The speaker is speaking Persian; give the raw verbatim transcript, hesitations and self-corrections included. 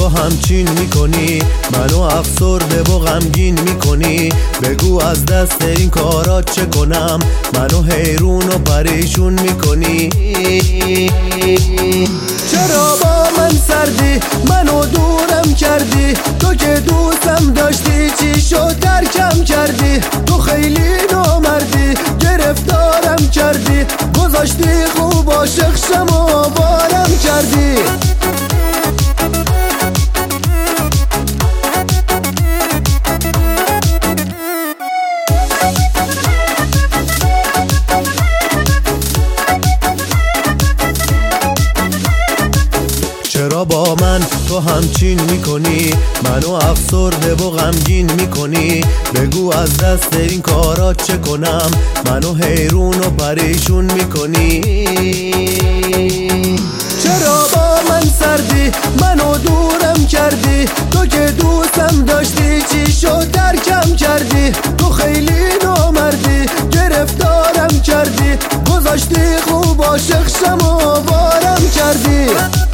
تو همچین میکنی، منو افسرده و غمگین میکنی. بگو از دست این کارات چه کنم، منو حیرون و پریشون میکنی. چرا با من سردی، منو دورم کردی؟ تو که دوستم داشتی چی شد ترکم کردی؟ تو خیلی نامردی، گرفتارم کردی، گذاشتی خوب عاشق شم و بارم کردی. چرا با من تو همچین میکنی، منو افسرده و غمگین میکنی. بگو از دست این کارات چه کنم، منو حیرون و پریشون میکنی. چرا با من سردی، منو دورم کردی؟ تو که دوستم داشتی چی شد ترکم کردی؟ تو خیلی نامردی، گرفتارم کردی، گذاشتی خوب عاشق شم و بارم کردی.